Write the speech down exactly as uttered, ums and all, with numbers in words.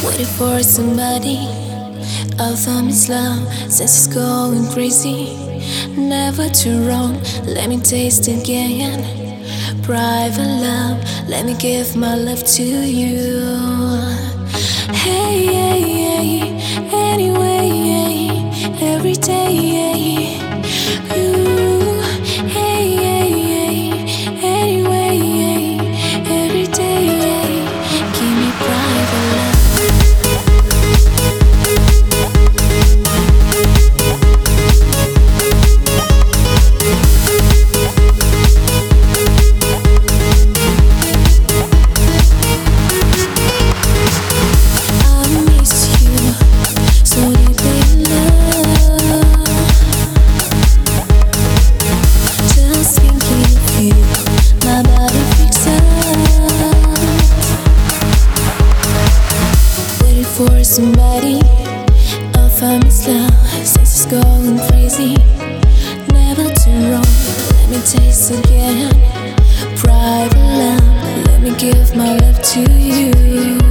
Waiting for somebody. I found this love, since it's going crazy. Never too wrong, let me taste again. Private love, let me give my love to you. Hey, hey, hey, anyway, every day. Ooh, hey, hey, hey, anyway, every day. Give me private love. For somebody, I found this love, since it's going crazy. Never too wrong, let me taste again. Private love, let me give my love to you.